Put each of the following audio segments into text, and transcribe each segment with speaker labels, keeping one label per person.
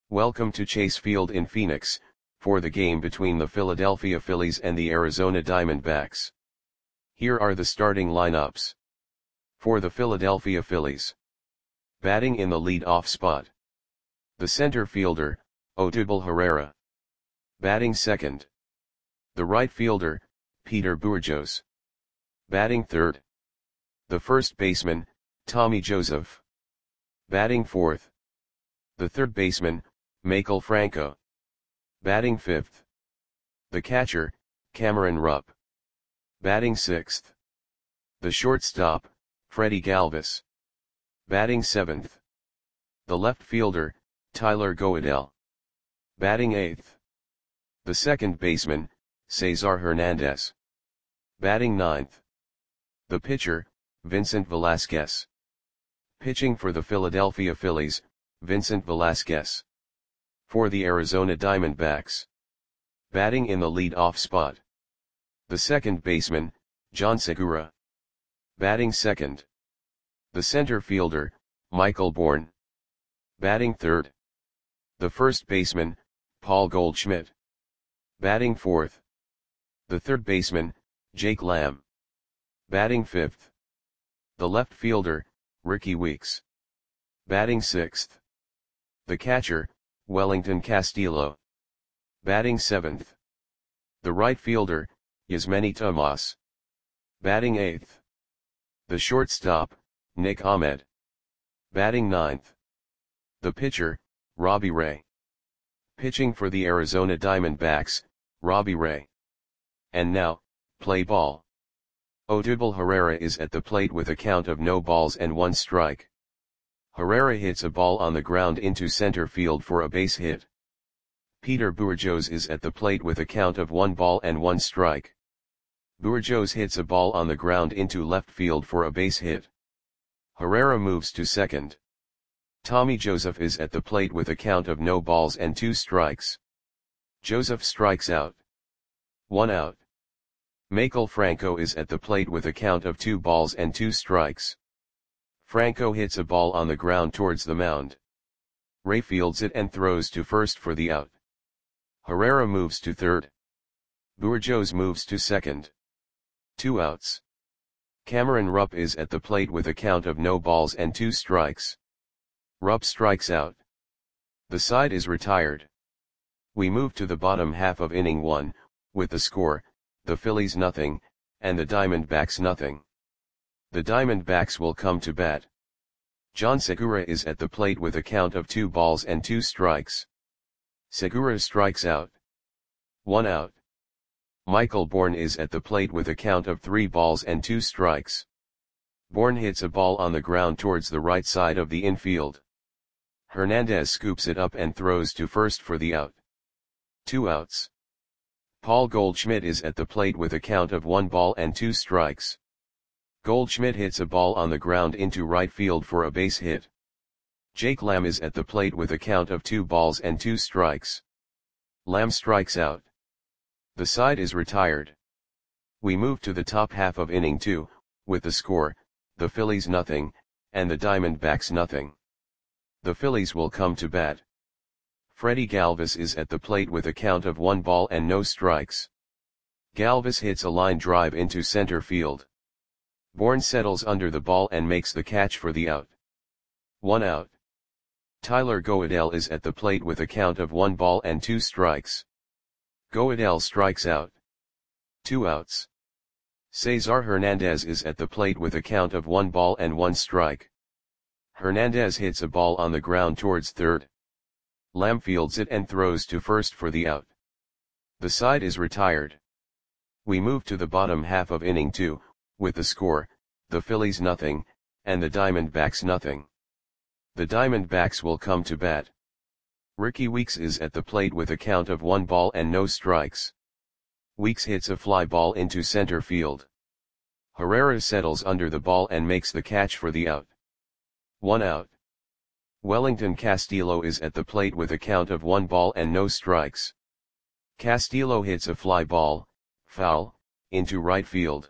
Speaker 1: Welcome to Chase Field in Phoenix, for the game between the Philadelphia Phillies and the Arizona Diamondbacks. Here are the starting lineups. For the Philadelphia Phillies. Batting in the lead-off spot. The center fielder, Odubel Herrera. Batting second. The right fielder, Peter Bourjos. Batting third. The first baseman, Tommy Joseph. Batting fourth. The third baseman, Maikel Franco. Batting fifth. The catcher, Cameron Rupp. Batting sixth. The shortstop, Freddie Galvis. Batting seventh. The left fielder, Tyler Goeddel. Batting eighth. The second baseman, Cesar Hernandez. Batting ninth. The pitcher, Vincent Velasquez. Pitching for the Philadelphia Phillies, Vincent Velasquez. For the Arizona Diamondbacks. Batting in the lead-off spot. The second baseman, John Segura. Batting second. The center fielder, Michael Bourn. Batting third. The first baseman, Paul Goldschmidt. Batting fourth. The third baseman, Jake Lamb. Batting fifth. The left fielder, Rickie Weeks. Batting sixth. The catcher, Wellington Castillo. Batting seventh. The right fielder, Yasmany Tomas. Batting eighth. The shortstop, Nick Ahmed. Batting ninth. The pitcher, Robbie Ray. Pitching for the Arizona Diamondbacks, Robbie Ray. And now, play ball. Odubel Herrera is at the plate with a count of no balls and one strike. Herrera hits a ball on the ground into center field for a base hit. Peter Bourjos is at the plate with a count of 1 ball and 1 strike. Bourjos hits a ball on the ground into left field for a base hit. Herrera moves to second. Tommy Joseph is at the plate with a count of no balls and 2 strikes. Joseph strikes out. 1 out. Maikel Franco is at the plate with a count of 2 balls and 2 strikes. Franco hits a ball on the ground towards the mound. Ray fields it and throws to first for the out. Herrera moves to third. Bourjos moves to second. 2 outs. Cameron Rupp is at the plate with a count of no balls and 2 strikes. Rupp strikes out. The side is retired. We move to the bottom half of inning 1, with the score, the Phillies nothing, and the Diamondbacks nothing. The Diamondbacks will come to bat. John Segura is at the plate with a count of 2 balls and 2 strikes. Segura strikes out. 1 out. Michael Bourn is at the plate with a count of 3 balls and 2 strikes. Bourn hits a ball on the ground towards the right side of the infield. Hernandez scoops it up and throws to first for the out. 2 outs. Paul Goldschmidt is at the plate with a count of 1 ball and 2 strikes. Goldschmidt hits a ball on the ground into right field for a base hit. Jake Lamb is at the plate with a count of 2 balls and 2 strikes. Lamb strikes out. The side is retired. We move to the top half of inning 2, with the score, the Phillies nothing, and the Diamondbacks nothing. The Phillies will come to bat. Freddie Galvis is at the plate with a count of 1 ball and no strikes. Galvis hits a line drive into center field. Bourn settles under the ball and makes the catch for the out. 1 out. Tyler Goeddel is at the plate with a count of 1 ball and 2 strikes. Goeddel strikes out. 2 outs. Cesar Hernandez is at the plate with a count of 1 ball and 1 strike. Hernandez hits a ball on the ground towards third. Lamb fields it and throws to first for the out. The side is retired. We move to the bottom half of inning 2, with the score, the Phillies nothing, and the Diamondbacks nothing. The Diamondbacks will come to bat. Rickie Weeks is at the plate with a count of 1 ball and no strikes. Weeks hits a fly ball into center field. Herrera settles under the ball and makes the catch for the out. 1 out. Wellington Castillo is at the plate with a count of 1 ball and no strikes. Castillo hits a fly ball, foul, into right field.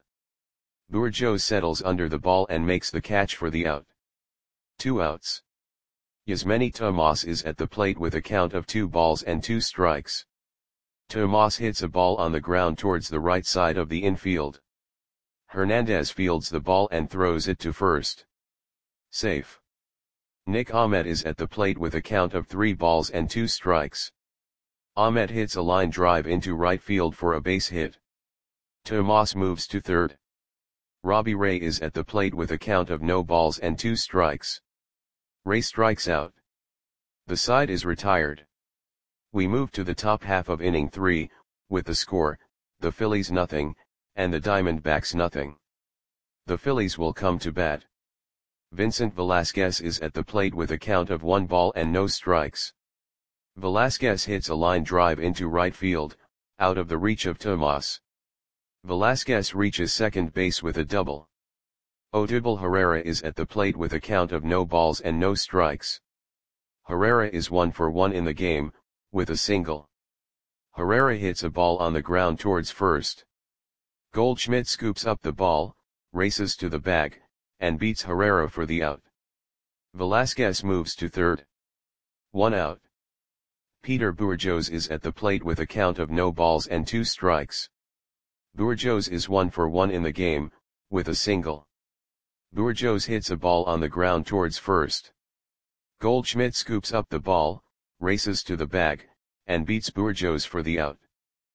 Speaker 1: Bourjos settles under the ball and makes the catch for the out. 2 outs. Yasmani Tomas is at the plate with a count of 2 balls and 2 strikes. Tomas hits a ball on the ground towards the right side of the infield. Hernandez fields the ball and throws it to first. Safe. Nick Ahmed is at the plate with a count of 3 balls and 2 strikes. Ahmed hits a line drive into right field for a base hit. Tomas moves to third. Robbie Ray is at the plate with a count of no balls and 2 strikes. Ray strikes out. The side is retired. We move to the top half of inning 3, with the score, the Phillies nothing, and the Diamondbacks nothing. The Phillies will come to bat. Vincent Velasquez is at the plate with a count of 1 ball and no strikes. Velasquez hits a line drive into right field, out of the reach of Tomas. Velasquez reaches second base with a double. Odubel Herrera is at the plate with a count of no balls and no strikes. Herrera is 1 for 1 in the game, with a single. Herrera hits a ball on the ground towards first. Goldschmidt scoops up the ball, races to the bag, and beats Herrera for the out. Velasquez moves to third. 1 out. Peter Bourjos is at the plate with a count of no balls and 2 strikes. Bourjos is 1 for 1 in the game, with a single. Bourjos hits a ball on the ground towards first. Goldschmidt scoops up the ball, races to the bag, and beats Bourjos for the out.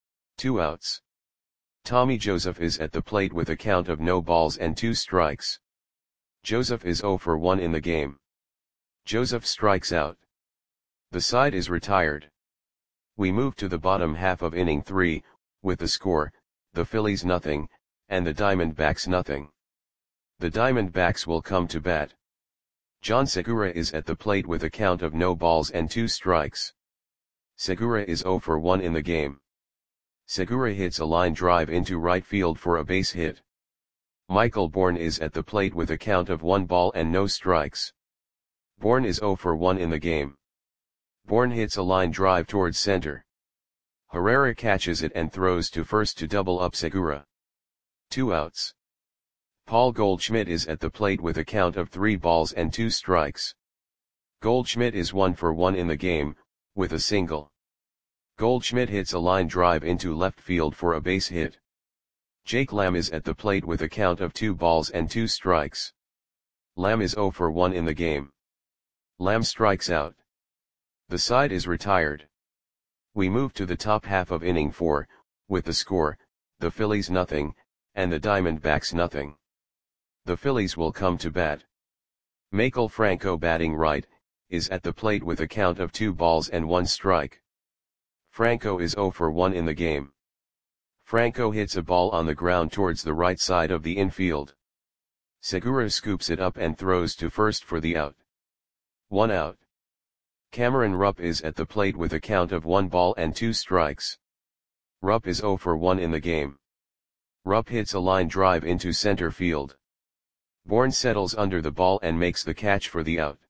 Speaker 1: 2 outs. Tommy Joseph is at the plate with a count of no balls and 2 strikes. Joseph is 0 for 1 in the game. Joseph strikes out. The side is retired. We move to the bottom half of inning 3, with the score, the Phillies nothing, and the Diamondbacks nothing. The Diamondbacks will come to bat. John Segura is at the plate with a count of no balls and 2 strikes. Segura is 0 for 1 in the game. Segura hits a line drive into right field for a base hit. Michael Bourne is at the plate with a count of 1 ball and no strikes. Bourne is 0 for 1 in the game. Bourne hits a line drive towards center. Herrera catches it and throws to first to double up Segura. 2 outs. Paul Goldschmidt is at the plate with a count of 3 balls and 2 strikes. Goldschmidt is 1 for 1 in the game, with a single. Goldschmidt hits a line drive into left field for a base hit. Jake Lamb is at the plate with a count of 2 balls and 2 strikes. Lamb is 0 for 1 in the game. Lamb strikes out. The side is retired. We move to the top half of inning 4, with the score, the Phillies nothing, and the Diamondbacks nothing. The Phillies will come to bat. Maikel Franco batting right, is at the plate with a count of 2 balls and 1 strike. Franco is 0 for 1 in the game. Franco hits a ball on the ground towards the right side of the infield. Segura scoops it up and throws to first for the out. 1 out. Cameron Rupp is at the plate with a count of 1 ball and 2 strikes. Rupp is 0 for 1 in the game. Rupp hits a line drive into center field. Bourne settles under the ball and makes the catch for the out.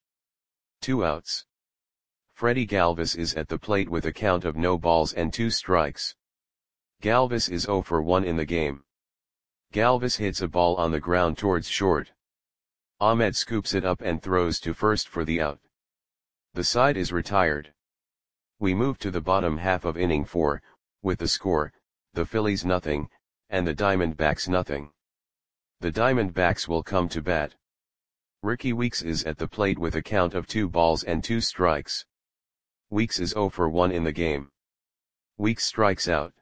Speaker 1: 2 outs. Freddie Galvis is at the plate with a count of no balls and 2 strikes. Galvis is 0 for 1 in the game. Galvis hits a ball on the ground towards short. Ahmed scoops it up and throws to first for the out. The side is retired. We move to the bottom half of inning 4, with the score, the Phillies nothing, and the Diamondbacks nothing. The Diamondbacks will come to bat. Ricky Weeks is at the plate with a count of 2 balls and 2 strikes. Weeks is 0 for 1 in the game. Weeks strikes out.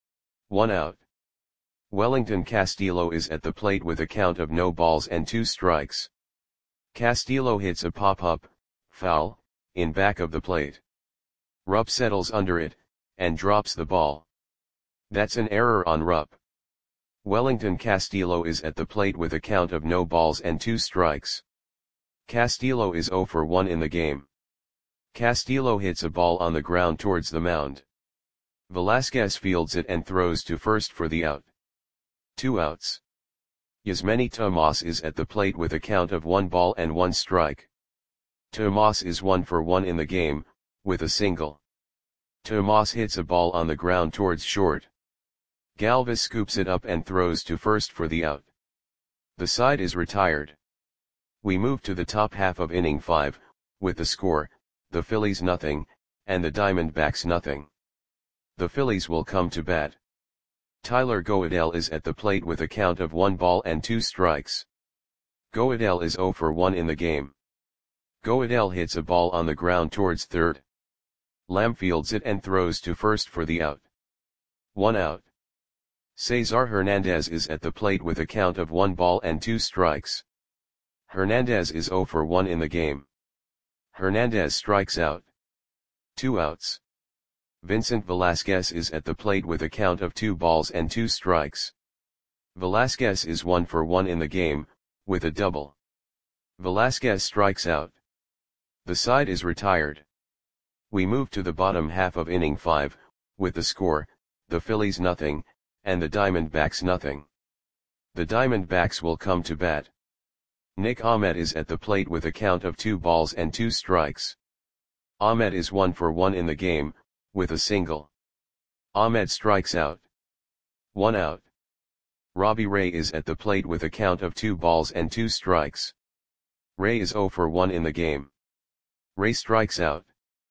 Speaker 1: 1 out. Wellington Castillo is at the plate with a count of no balls and 2 strikes. Castillo hits a pop-up, foul, in back of the plate. Rupp settles under it, and drops the ball. That's an error on Rupp. Wellington Castillo is at the plate with a count of no balls and 2 strikes. Castillo is 0 for 1 in the game. Castillo hits a ball on the ground towards the mound. Velasquez fields it and throws to first for the out. 2 outs. Yasmani Tomas is at the plate with a count of 1 ball and 1 strike. Tomas is 1 for 1 in the game, with a single. Tomas hits a ball on the ground towards short. Galvis scoops it up and throws to first for the out. The side is retired. We move to the top half of inning 5, with the score, the Phillies nothing, and the Diamondbacks nothing. The Phillies will come to bat. Tyler Goeddel is at the plate with a count of 1 ball and 2 strikes. Goeddel is 0 for 1 in the game. Goeddel hits a ball on the ground towards third. Lamb fields it and throws to first for the out. 1 out. Cesar Hernandez is at the plate with a count of 1 ball and 2 strikes. Hernandez is 0 for 1 in the game. Hernandez strikes out. 2 outs. Vincent Velasquez is at the plate with a count of 2 balls and 2 strikes. Velasquez is 1 for 1 in the game, with a double. Velasquez strikes out. The side is retired. We move to the bottom half of inning 5, with the score, the Phillies nothing, and the Diamondbacks nothing. The Diamondbacks will come to bat. Nick Ahmed is at the plate with a count of 2 balls and 2 strikes. Ahmed is 1 for 1 in the game, with a single. Ahmed strikes out. 1 out. Robbie Ray is at the plate with a count of 2 balls and 2 strikes. Ray is 0 for 1 in the game. Ray strikes out.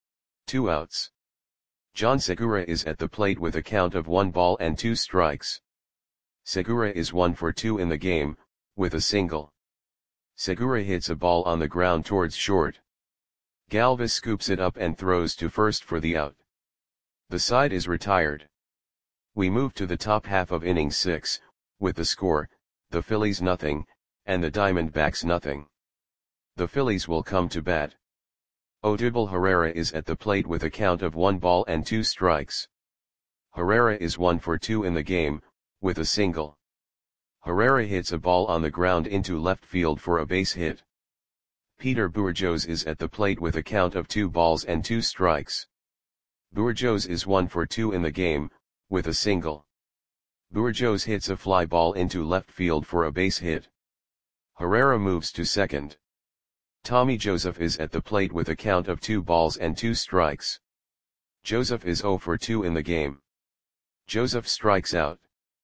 Speaker 1: 2 outs. John Segura is at the plate with a count of 1 ball and 2 strikes. Segura is 1 for 2 in the game, with a single. Segura hits a ball on the ground towards short. Galvis scoops it up and throws to first for the out. The side is retired. We move to the top half of inning 6, with the score, the Phillies nothing, and the Diamondbacks nothing. The Phillies will come to bat. Odubel Herrera is at the plate with a count of 1 ball and 2 strikes. Herrera is 1 for 2 in the game, with a single. Herrera hits a ball on the ground into left field for a base hit. Peter Bourjos is at the plate with a count of 2 balls and 2 strikes. Bourjos is 1 for 2 in the game, with a single. Bourjos hits a fly ball into left field for a base hit. Herrera moves to second. Tommy Joseph is at the plate with a count of 2 balls and 2 strikes. Joseph is 0 for 2 in the game. Joseph strikes out.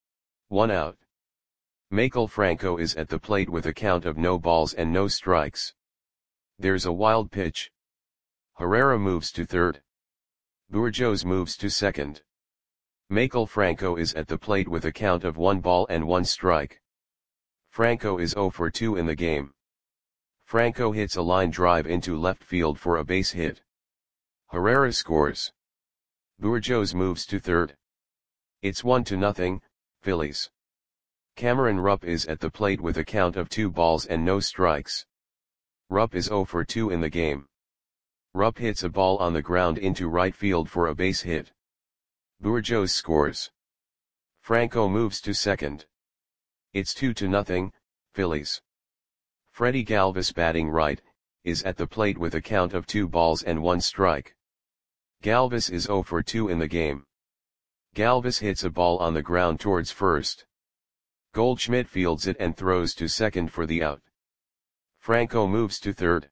Speaker 1: 1 out. Maikel Franco is at the plate with a count of no balls and no strikes. There's a wild pitch. Herrera moves to third. Bourjos moves to second. Maikel Franco is at the plate with a count of 1 ball and 1 strike. Franco is 0 for 2 in the game. Franco hits a line drive into left field for a base hit. Herrera scores. Bourjos moves to third. It's 1-0, Phillies. Cameron Rupp is at the plate with a count of 2 balls and no strikes. Rupp is 0 for 2 in the game. Rupp hits a ball on the ground into right field for a base hit. Bourjos scores. Franco moves to second. It's 2-0, Phillies. Freddie Galvis, batting right, is at the plate with a count of 2 balls and 1 strike. Galvis is 0 for 2 in the game. Galvis hits a ball on the ground towards first. Goldschmidt fields it and throws to second for the out. Franco moves to third.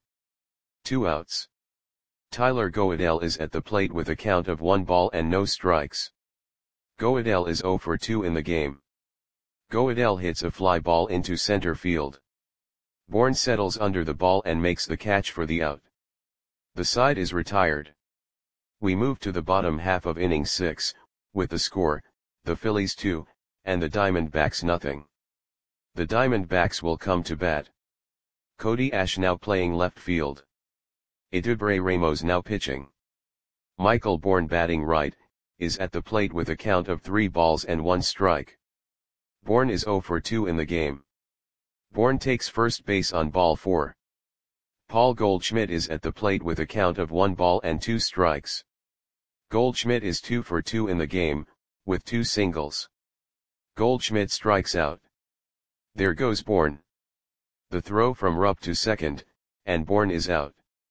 Speaker 1: 2 outs. Tyler Goeddel is at the plate with a count of 1 ball and no strikes. Goeddel is 0 for 2 in the game. Goeddel hits a fly ball into center field. Bourne settles under the ball and makes the catch for the out. The side is retired. We move to the bottom half of inning 6, with the score, the Phillies 2, and the Diamondbacks nothing. The Diamondbacks will come to bat. Cody Ash now playing left field. Eduardo Ramos now pitching. Michael Bourne, batting right, is at the plate with a count of 3 balls and 1 strike. Bourne is 0 for 2 in the game. Bourne takes first base on ball 4. Paul Goldschmidt is at the plate with a count of 1 ball and 2 strikes. Goldschmidt is 2 for 2 in the game, with 2 singles. Goldschmidt strikes out. There goes Bourne. The throw from Rupp to second, and Bourne is out.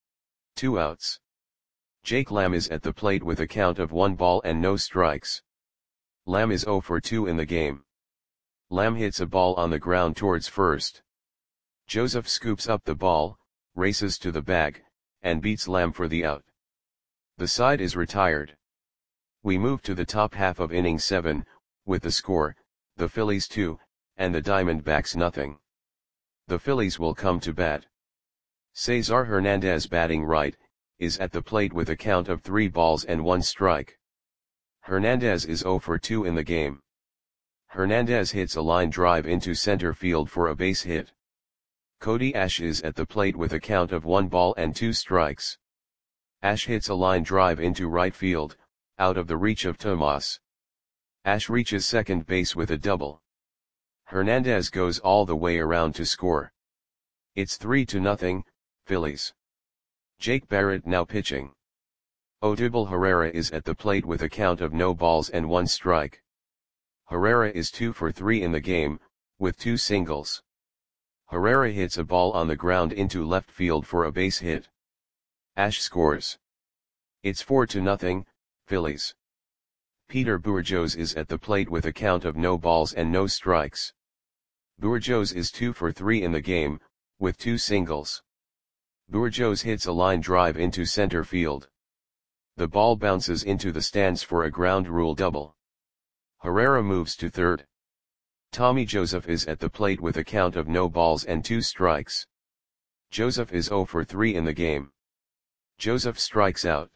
Speaker 1: 2 outs. Jake Lamb is at the plate with a count of 1 ball and no strikes. Lamb is 0 for 2 in the game. Lamb hits a ball on the ground towards first. Joseph scoops up the ball, races to the bag, and beats Lamb for the out. The side is retired. We move to the top half of inning 7, with the score, the Phillies 2, and the Diamondbacks nothing. The Phillies will come to bat. Cesar Hernandez batting right, is at the plate with a count of 3 balls and 1 strike. Hernandez is 0 for 2 in the game. Hernandez hits a line drive into center field for a base hit. Cody Ash is at the plate with a count of 1 ball and 2 strikes. Ash hits a line drive into right field, out of the reach of Tomas. Ash reaches second base with a double. Hernandez goes all the way around to score. It's 3-0, Phillies. Jake Barrett now pitching. Odubel Herrera is at the plate with a count of no balls and 1 strike. Herrera is 2 for 3 in the game, with 2 singles. Herrera hits a ball on the ground into left field for a base hit. Ash scores. It's 4-0, Phillies. Peter Bourjos is at the plate with a count of no balls and no strikes. Bourjos is 2 for 3 in the game, with 2 singles. Bourjos hits a line drive into center field. The ball bounces into the stands for a ground rule double. Herrera moves to third. Tommy Joseph is at the plate with a count of no balls and 2 strikes. Joseph is 0 for 3 in the game. Joseph strikes out.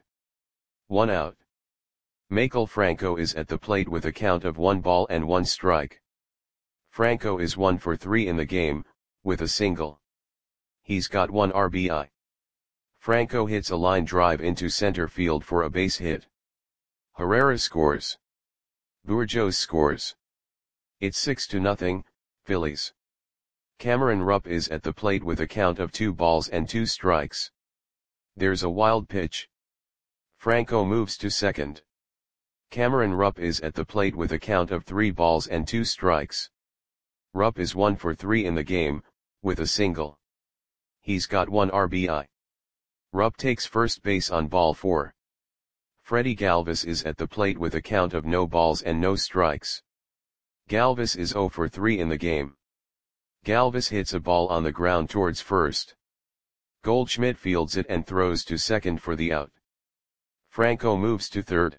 Speaker 1: 1 out. Maikel Franco is at the plate with a count of 1 ball and 1 strike. Franco is 1 for 3 in the game, with a single. He's got 1 RBI. Franco hits a line drive into center field for a base hit. Herrera scores. Bourjos scores. It's 6-0, Phillies. Cameron Rupp is at the plate with a count of 2 balls and 2 strikes. There's a wild pitch. Franco moves to second. Cameron Rupp is at the plate with a count of 3 balls and 2 strikes. Rupp is 1 for 3 in the game, with a single. He's got 1 RBI. Rupp takes first base on ball 4. Freddie Galvis is at the plate with a count of no balls and no strikes. Galvis is 0 for 3 in the game. Galvis hits a ball on the ground towards first. Goldschmidt fields it and throws to second for the out. Franco moves to third.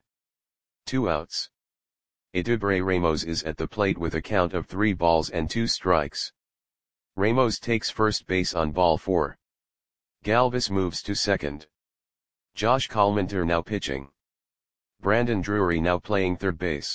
Speaker 1: 2 outs. Eduardo Ramos is at the plate with a count of 3 balls and 2 strikes. Ramos takes first base on ball 4. Galvis moves to second. Josh Collmenter now pitching. Brandon Drury now playing third base.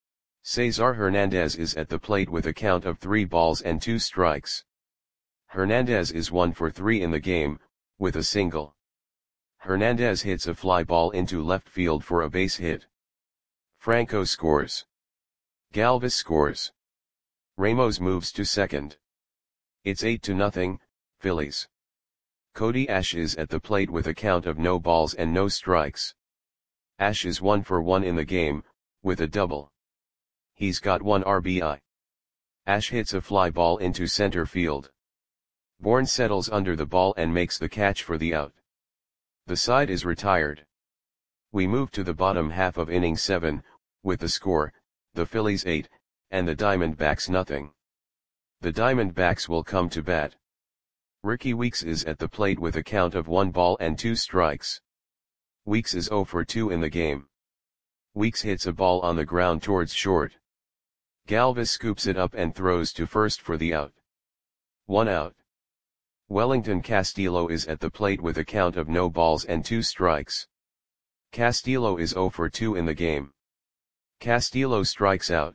Speaker 1: Cesar Hernandez is at the plate with a count of 3 balls and 2 strikes. Hernandez is 1 for 3 in the game, with a single. Hernandez hits a fly ball into left field for a base hit. Franco scores. Galvis scores. Ramos moves to second. It's 8-0, Phillies. Cody Ash is at the plate with a count of no balls and no strikes. Ash is 1 for 1 in the game, with a double. He's got 1 RBI. Ash hits a fly ball into center field. Bourne settles under the ball and makes the catch for the out. The side is retired. We move to the bottom half of inning 7, with the score, the Phillies 8, and the Diamondbacks nothing. The Diamondbacks will come to bat. Ricky Weeks is at the plate with a count of 1 ball and 2 strikes. Weeks is 0 for 2 in the game. Weeks hits a ball on the ground towards short. Galvis scoops it up and throws to first for the out. 1 out. Wellington Castillo is at the plate with a count of no balls and 2 strikes. Castillo is 0 for 2 in the game. Castillo strikes out.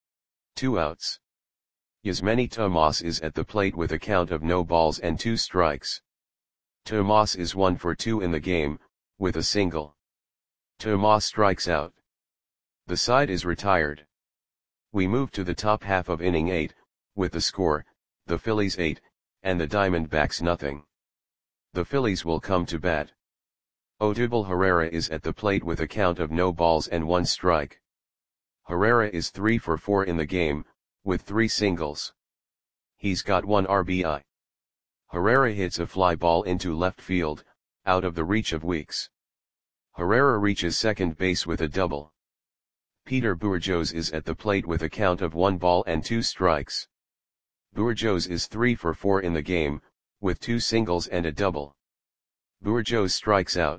Speaker 1: 2 outs. Yasmany Tomas is at the plate with a count of no balls and 2 strikes. Tomas is 1 for 2 in the game, with a single. Tomas strikes out. The side is retired. We move to the top half of inning 8, with the score, the Phillies 8, and the Diamondbacks nothing. The Phillies will come to bat. Odubel Herrera is at the plate with a count of no balls and 1 strike. Herrera is 3 for 4 in the game, with 3 singles. He's got 1 RBI. Herrera hits a fly ball into left field, out of the reach of Weeks. Herrera reaches second base with a double. Peter Bourjos is at the plate with a count of 1 ball and 2 strikes. Bourjos is 3 for 4 in the game, with 2 singles and a double. Bourjos strikes out.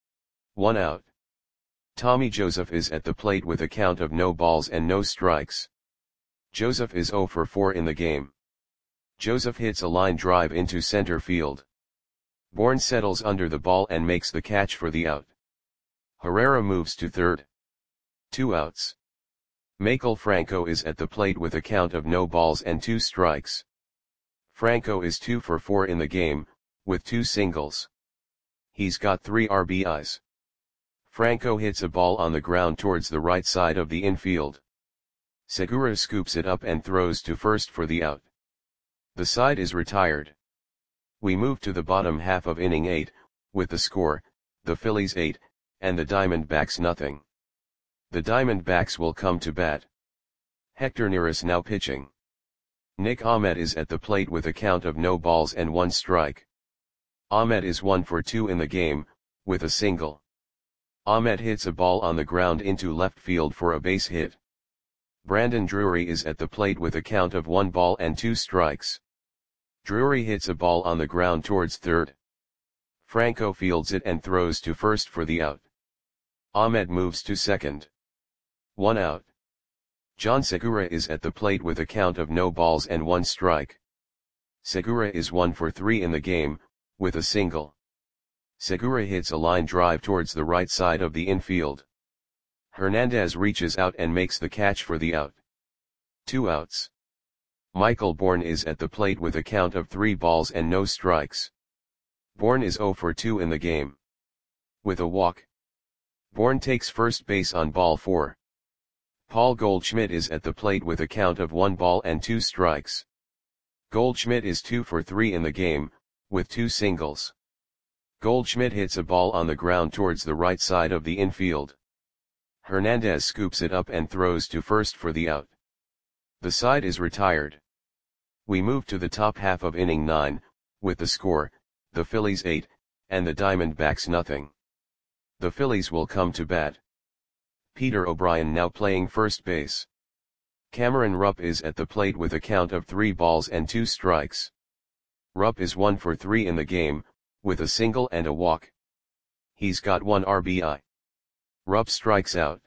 Speaker 1: 1 out. Tommy Joseph is at the plate with a count of no balls and no strikes. Joseph is 0 for 4 in the game. Joseph hits a line drive into center field. Bourne settles under the ball and makes the catch for the out. Herrera moves to third. 2 outs. Maikel Franco is at the plate with a count of no balls and 2 strikes. Franco is 2 for 4 in the game, with 2 singles. He's got 3 RBIs. Franco hits a ball on the ground towards the right side of the infield. Segura scoops it up and throws to first for the out. The side is retired. We move to the bottom half of inning 8, with the score, the Phillies 8, and the Diamondbacks nothing. The Diamondbacks will come to bat. Hector Neris now pitching. Nick Ahmed is at the plate with a count of no balls and 1 strike. Ahmed is 1 for 2 in the game, with a single. Ahmed hits a ball on the ground into left field for a base hit. Brandon Drury is at the plate with a count of 1 ball and 2 strikes. Drury hits a ball on the ground towards third. Franco fields it and throws to first for the out. Ahmed moves to second. 1 out. John Segura is at the plate with a count of no balls and 1 strike. Segura is 1 for 3 in the game, with a single. Segura hits a line drive towards the right side of the infield. Hernandez reaches out and makes the catch for the out. 2 outs. Michael Bourne is at the plate with a count of 3 balls and no strikes. Bourne is 0 for 2 in the game. With a walk. Bourne takes first base on ball 4. Paul Goldschmidt is at the plate with a count of 1 ball and 2 strikes. Goldschmidt is 2 for 3 in the game, with 2 singles. Goldschmidt hits a ball on the ground towards the right side of the infield. Hernandez scoops it up and throws to first for the out. The side is retired. We move to the top half of inning 9, with the score, the Phillies 8, and the Diamondbacks nothing. The Phillies will come to bat. Peter O'Brien now playing first base. Cameron Rupp is at the plate with a count of 3 balls and 2 strikes. Rupp is 1 for 3 in the game, with a single and a walk. He's got 1 RBI. Rupp strikes out.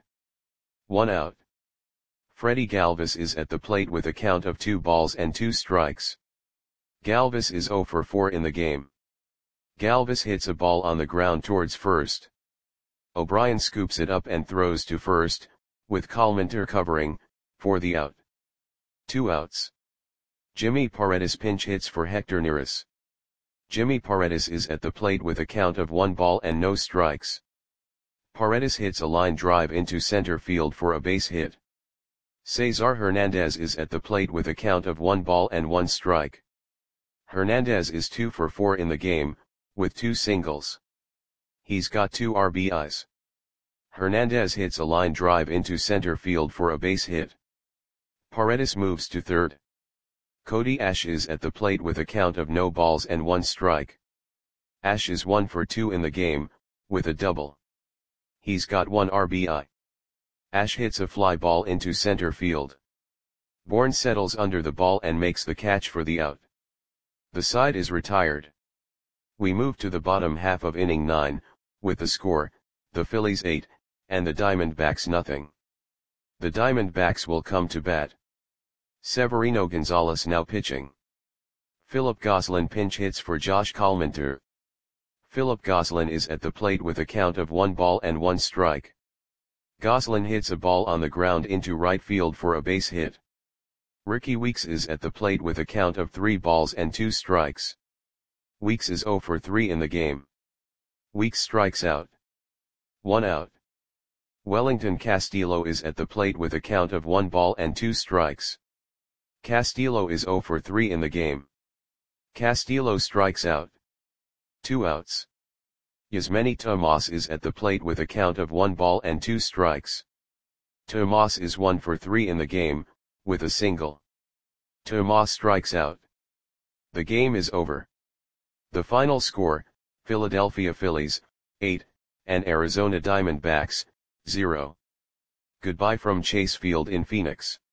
Speaker 1: 1 out. Freddie Galvis is at the plate with a count of 2 balls and 2 strikes. Galvis is 0 for 4 in the game. Galvis hits a ball on the ground towards first. O'Brien scoops it up and throws to first, with Kalmanter covering, for the out. 2 outs. Jimmy Paredes pinch hits for Hector Neris. Jimmy Paredes is at the plate with a count of 1 ball and no strikes. Paredes hits a line drive into center field for a base hit. Cesar Hernandez is at the plate with a count of 1 ball and 1 strike. Hernandez is 2 for 4 in the game, with 2 singles. He's got 2 RBIs. Hernandez hits a line drive into center field for a base hit. Paredes moves to third. Cody Ash is at the plate with a count of no balls and 1 strike. Ash is 1 for 2 in the game, with a double. He's got 1 RBI. Ash hits a fly ball into center field. Bourne settles under the ball and makes the catch for the out. The side is retired. We move to the bottom half of inning 9, with the score, the Phillies 8, and the Diamondbacks nothing. The Diamondbacks will come to bat. Severino Gonzalez now pitching. Philip Gosselin pinch hits for Josh Kalmanter. Philip Gosselin is at the plate with a count of 1 ball and 1 strike. Gosselin hits a ball on the ground into right field for a base hit. Ricky Weeks is at the plate with a count of 3 balls and 2 strikes. Weeks is 0 for 3 in the game. Weeks strikes out. 1 out. Wellington Castillo is at the plate with a count of 1 ball and 2 strikes. Castillo is 0 for 3 in the game. Castillo strikes out. 2 outs. Yasmany Tomas is at the plate with a count of 1 ball and 2 strikes. Tomas is 1 for 3 in the game, with a single. Tomas strikes out. The game is over. The final score, Philadelphia Phillies, 8, and Arizona Diamondbacks, 0. Goodbye from Chase Field in Phoenix.